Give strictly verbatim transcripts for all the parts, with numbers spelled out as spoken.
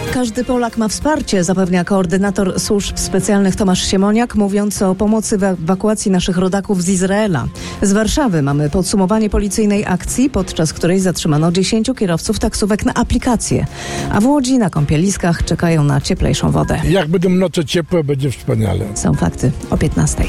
Każdy Polak ma wsparcie, zapewnia koordynator służb specjalnych Tomasz Siemoniak, mówiąc o pomocy w ewakuacji naszych rodaków z Izraela. Z Warszawy mamy podsumowanie policyjnej akcji, podczas której zatrzymano dziesięciu kierowców taksówek na aplikację. A w Łodzi na kąpieliskach czekają na cieplejszą wodę. Jak będą noce ciepłe, będzie wspaniale. Są fakty o piętnastej.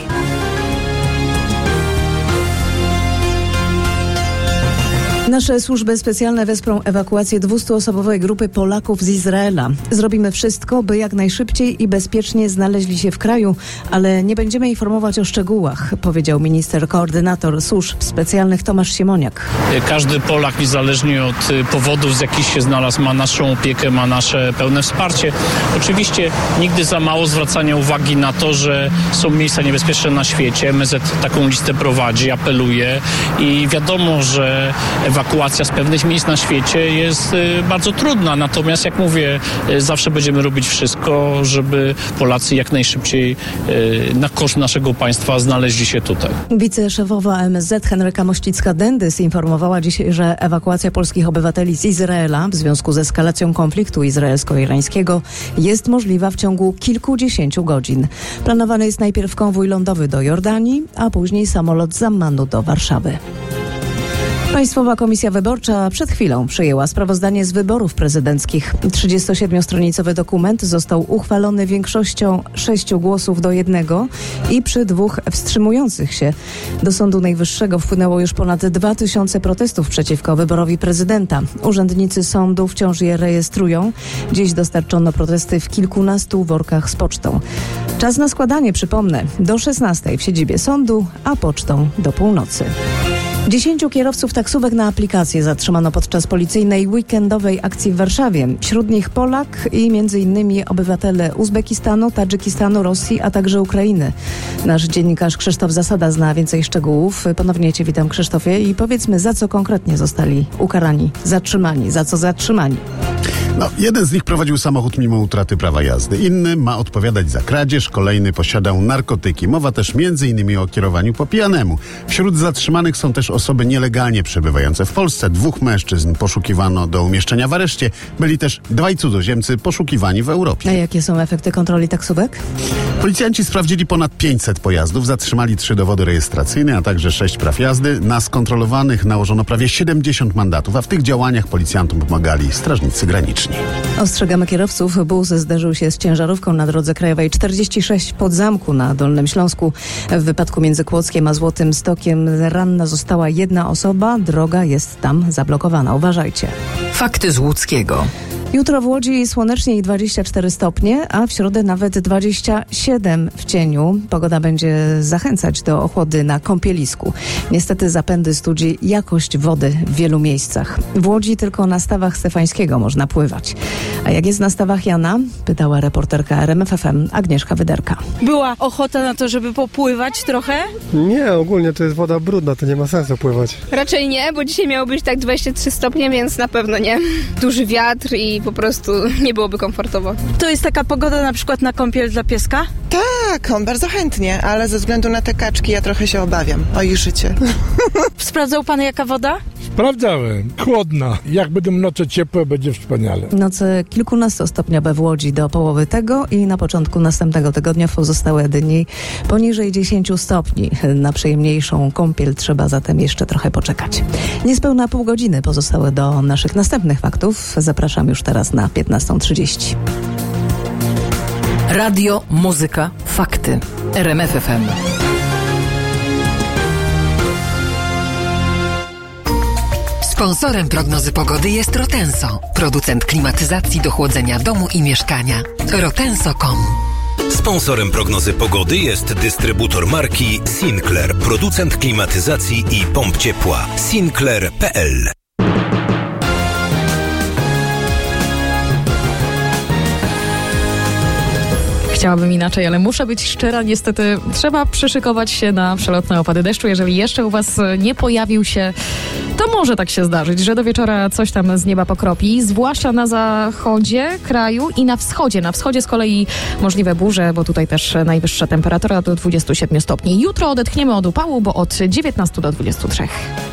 Nasze służby specjalne wesprą ewakuację dwustuosobowej grupy Polaków z Izraela. Zrobimy wszystko, by jak najszybciej i bezpiecznie znaleźli się w kraju, ale nie będziemy informować o szczegółach, powiedział minister koordynator służb specjalnych Tomasz Siemoniak. Każdy Polak, niezależnie od powodów, z jakich się znalazł, ma naszą opiekę, ma nasze pełne wsparcie. Oczywiście nigdy za mało zwracania uwagi na to, że są miejsca niebezpieczne na świecie. M S Z taką listę prowadzi, apeluje i wiadomo, że ewakuacja z pewnych miejsc na świecie jest y, bardzo trudna. Natomiast, jak mówię, y, zawsze będziemy robić wszystko, żeby Polacy jak najszybciej y, na koszt naszego państwa znaleźli się tutaj. Wiceszefowa M S Z Henryka Mościcka-Dendys informowała dzisiaj, że ewakuacja polskich obywateli z Izraela w związku z eskalacją konfliktu izraelsko-irańskiego jest możliwa w ciągu kilkudziesięciu godzin. Planowany jest najpierw konwój lądowy do Jordanii, a później samolot z Ammanu do Warszawy. Państwowa Komisja Wyborcza przed chwilą przyjęła sprawozdanie z wyborów prezydenckich. trzydziestosiedmiostronicowy dokument został uchwalony większością sześciu głosów do jednego i przy dwóch wstrzymujących się. Do Sądu Najwyższego wpłynęło już ponad dwa tysiące protestów przeciwko wyborowi prezydenta. Urzędnicy sądu wciąż je rejestrują. Dziś dostarczono protesty w kilkunastu workach z pocztą. Czas na składanie, przypomnę, do szesnastej w siedzibie sądu, a pocztą do północy. Dziesięciu kierowców taksówek na aplikację zatrzymano podczas policyjnej weekendowej akcji w Warszawie. Wśród nich Polak i między innymi obywatele Uzbekistanu, Tadżykistanu, Rosji, a także Ukrainy. Nasz dziennikarz Krzysztof Zasada zna więcej szczegółów. Ponownie Cię witam, Krzysztofie, i powiedzmy, za co konkretnie zostali ukarani, zatrzymani, za co zatrzymani? No, jeden z nich prowadził samochód mimo utraty prawa jazdy. Inny ma odpowiadać za kradzież, kolejny posiadał narkotyki. Mowa też między innymi o kierowaniu po pijanemu. Wśród zatrzymanych są też osoby nielegalnie przebywające w Polsce. Dwóch mężczyzn poszukiwano do umieszczenia w areszcie. Byli też dwaj cudzoziemcy poszukiwani w Europie. A jakie są efekty kontroli taksówek? Policjanci sprawdzili ponad pięćset pojazdów, zatrzymali trzy dowody rejestracyjne, a także sześć praw jazdy. Na skontrolowanych nałożono prawie siedemdziesiąt mandatów, a w tych działaniach policjantom pomagali strażnicy graniczni. Ostrzegamy kierowców. Bus zderzył się z ciężarówką na drodze krajowej czterdzieści sześć pod Zamku na Dolnym Śląsku. W wypadku między Kłodzkiem a Złotym Stokiem ranna została jedna osoba. Droga jest tam zablokowana. Uważajcie. Fakty z łódzkiego. Jutro w Łodzi słonecznie i dwadzieścia cztery stopnie, a w środę nawet dwadzieścia siedem w cieniu. Pogoda będzie zachęcać do ochłody na kąpielisku. Niestety zapędy studzi, jakość wody w wielu miejscach. W Łodzi tylko na stawach Stefańskiego można pływać. A jak jest na stawach Jana? Pytała reporterka R M F F M Agnieszka Wyderka. Była ochota na to, żeby popływać trochę? Nie, ogólnie to jest woda brudna, to nie ma sensu pływać. Raczej nie, bo dzisiaj miało być tak dwadzieścia trzy stopnie, więc na pewno nie. Duży wiatr i po prostu nie byłoby komfortowo. To jest taka pogoda na przykład na kąpiel dla pieska? Tak, on bardzo chętnie, ale ze względu na te kaczki ja trochę się obawiam o ich życie. Sprawdzał pan, jaka woda? Sprawdzałem. Chłodna. Jak będą noce ciepłe, będzie wspaniale. Noce kilkunastostopniowe w Łodzi do połowy tego i na początku następnego tygodnia w pozostałe dni poniżej dziesięciu stopni. Na przyjemniejszą kąpiel trzeba zatem jeszcze trochę poczekać. Niespełna pół godziny pozostałe do naszych następnych faktów. Zapraszam już teraz na piętnastą trzydzieści. Radio, muzyka, fakty. R M F F M. Sponsorem prognozy pogody jest Rotenso, producent klimatyzacji do chłodzenia domu i mieszkania. rotenso kropka com. Sponsorem prognozy pogody jest dystrybutor marki Sinclair, producent klimatyzacji i pomp ciepła. Sinclair kropka p l. Chciałabym inaczej, ale muszę być szczera, niestety trzeba przyszykować się na przelotne opady deszczu. Jeżeli jeszcze u was nie pojawił się, to może tak się zdarzyć, że do wieczora coś tam z nieba pokropi, zwłaszcza na zachodzie kraju i na wschodzie. Na wschodzie z kolei możliwe burze, bo tutaj też najwyższa temperatura do dwudziestu siedmiu stopni. Jutro odetchniemy od upału, bo od dziewiętnastu do dwudziestu trzech.